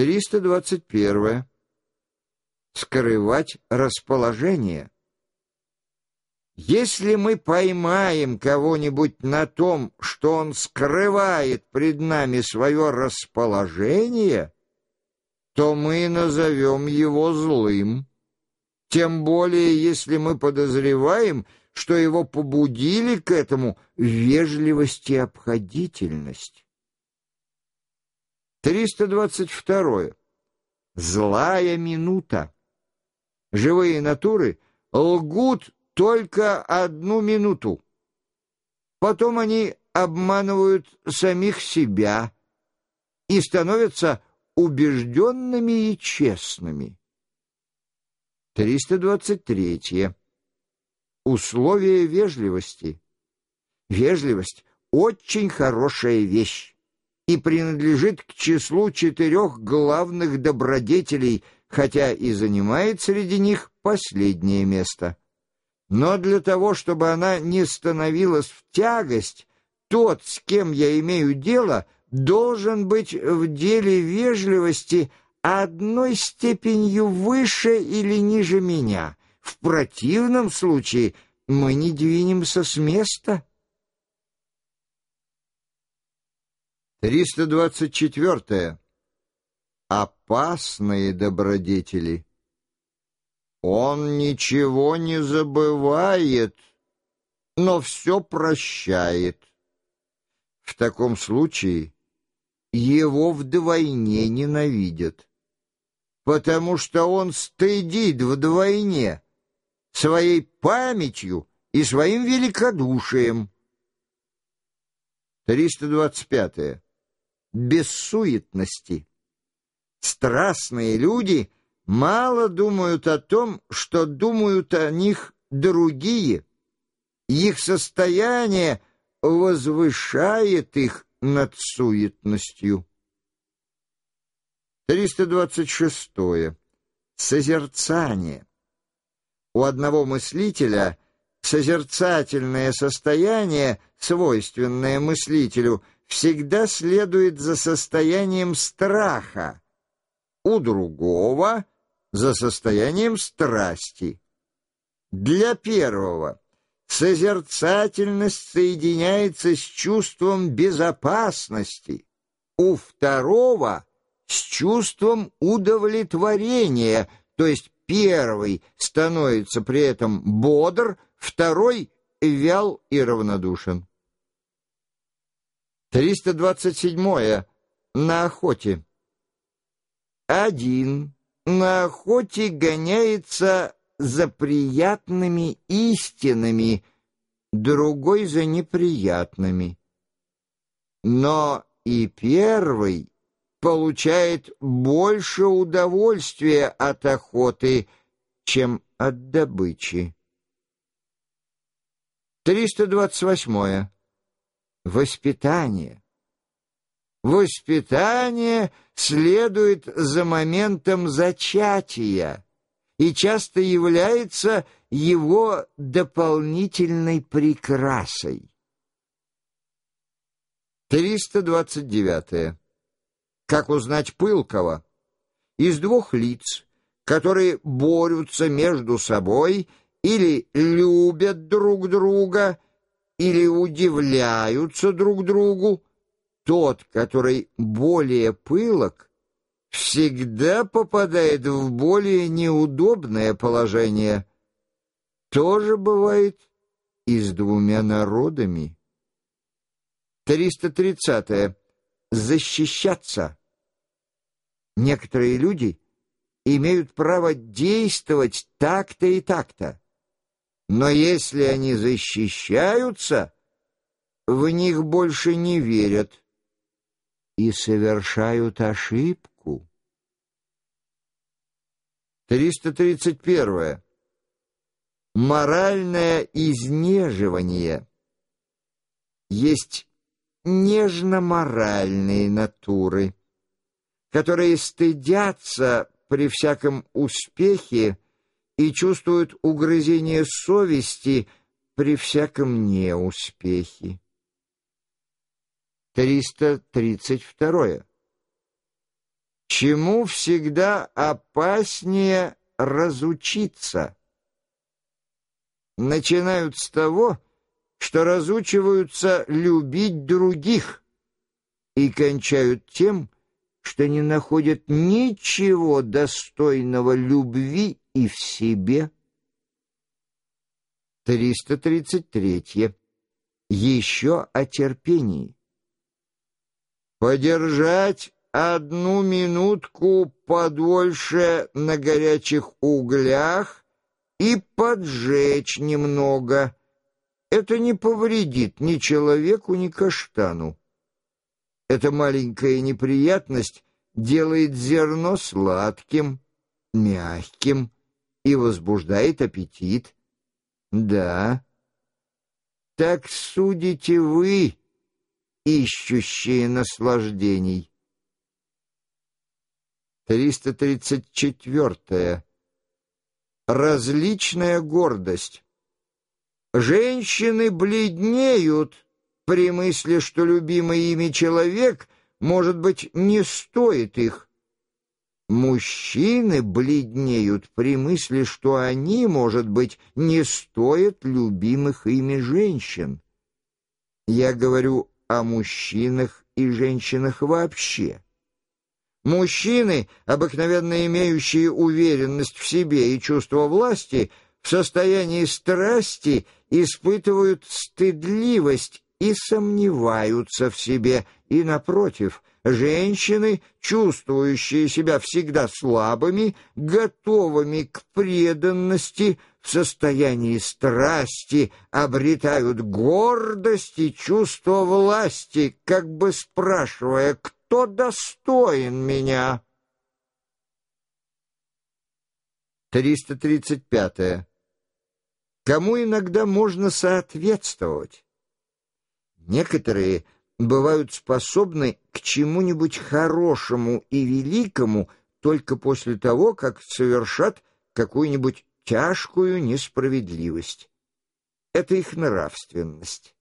321. Скрывать расположение. Если мы поймаем кого-нибудь на том, что он скрывает пред нами свое расположение, то мы назовем его злым, тем более если мы подозреваем, что его побудили к этому вежливость и обходительность. 322. Злая минута. Живые натуры лгут только 1 минуту. Потом они обманывают самих себя и становятся убежденными и честными. 323. Условия вежливости. Вежливость — очень хорошая вещь и принадлежит к числу 4 главных добродетелей, хотя и занимает среди них последнее место. Но для того, чтобы она не становилась в тягость, тот, с кем я имею дело, должен быть в деле вежливости 1 степенью выше или ниже меня. В противном случае мы не двинемся с места. 324. Опасные добродетели. Он ничего не забывает, но все прощает. В таком случае его вдвойне ненавидят, потому что он стыдит вдвойне своей памятью и своим великодушием. 325. Бессуетности. Страстные люди мало думают о том, что думают о них другие. Их состояние возвышает их над суетностью. 326. Созерцание. У одного мыслителя созерцательное состояние, свойственное мыслителю, всегда следует за состоянием страха, у другого — за состоянием страсти. Для первого созерцательность соединяется с чувством безопасности, у второго — с чувством удовлетворения, то есть первый становится при этом бодр, второй — вял и равнодушен. 327. На охоте. Один на охоте гоняется за приятными истинами, другой за неприятными. Но и первый получает больше удовольствия от охоты, чем от добычи. 328. Воспитание. Воспитание следует за моментом зачатия и часто является его дополнительной прекрасой. 329. Как узнать пылкого? Из 2 лиц, которые борются между собой или любят друг друга, или удивляются друг другу, тот, который более пылок, всегда попадает в более неудобное положение. То же бывает и с 2 народами. 330. Защищаться. Некоторые люди имеют право действовать так-то и так-то. Но если они защищаются, в них больше не верят и совершают ошибку. 331. Моральное изнеживание. Есть нежно-моральные натуры, которые стыдятся при всяком успехе и чувствуют угрызение совести при всяком неуспехе. 332. Чему всегда опаснее разучиться? Начинают с того, что разучиваются любить других, и кончают тем, что не находят ничего достойного любви и в себе. 333. Еще о терпении. Подержать одну минутку подольше на горячих углях и поджечь немного. Это не повредит ни человеку, ни каштану. Эта маленькая неприятность делает зерно сладким, мягким и возбуждает аппетит. Да, так судите вы, ищущие наслаждений. 334. Различная гордость. Женщины бледнеют при мысли, что любимый ими человек, может быть, не стоит их. Мужчины бледнеют при мысли, что они, может быть, не стоят любимых ими женщин. Я говорю о мужчинах и женщинах вообще. Мужчины, обыкновенно имеющие уверенность в себе и чувство власти, в состоянии страсти испытывают стыдливость и сомневаются в себе, и, напротив, женщины, чувствующие себя всегда слабыми, готовыми к преданности, в состоянии страсти обретают гордость и чувство власти, как бы спрашивая, кто достоин меня. 335. Кому иногда можно соответствовать? Некоторые бывают способны к чему-нибудь хорошему и великому только после того, как совершат какую-нибудь тяжкую несправедливость. Это их нравственность.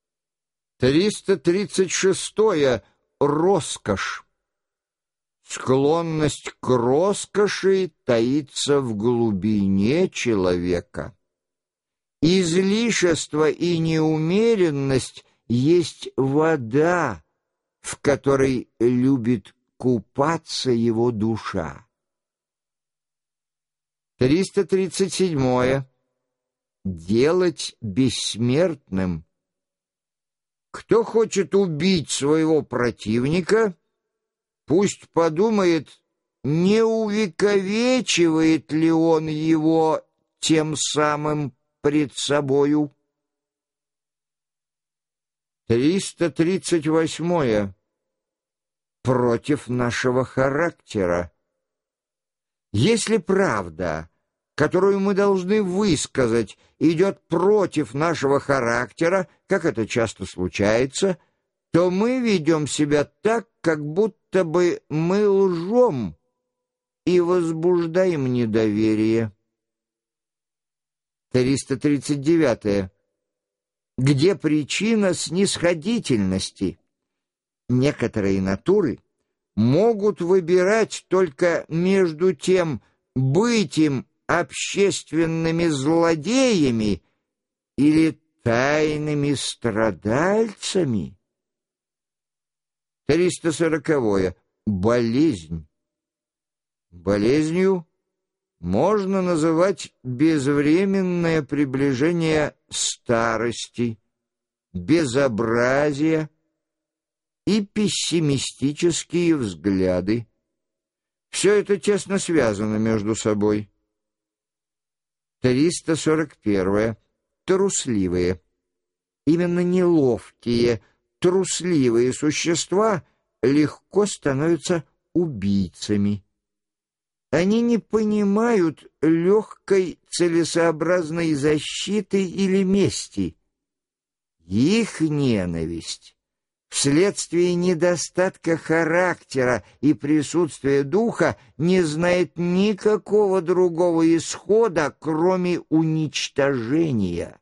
336. Роскошь. Склонность к роскоши таится в глубине человека. Излишество и неумеренность есть вода, в которой любит купаться его душа. 337. Делать бессмертным. Кто хочет убить своего противника, пусть подумает, не увековечивает ли он его тем самым пред собою. 338. Против нашего характера. Если правда, которую мы должны высказать, идет против нашего характера, как это часто случается, то мы ведем себя так, как будто бы мы лжем и возбуждаем недоверие. 339. Где причина снисходительности? Некоторые натуры могут выбирать только между тем, быть им общественными злодеями или тайными страдальцами. 340. Болезнь. Болезнью можно называть безвременное приближение старости, безобразия и пессимистические взгляды. Все это тесно связано между собой. 341. Трусливые. Именно неловкие, трусливые существа легко становятся убийцами. Они не понимают легкой целесообразной защиты или мести. Их ненависть вследствие недостатка характера и присутствия духа не знает никакого другого исхода, кроме уничтожения.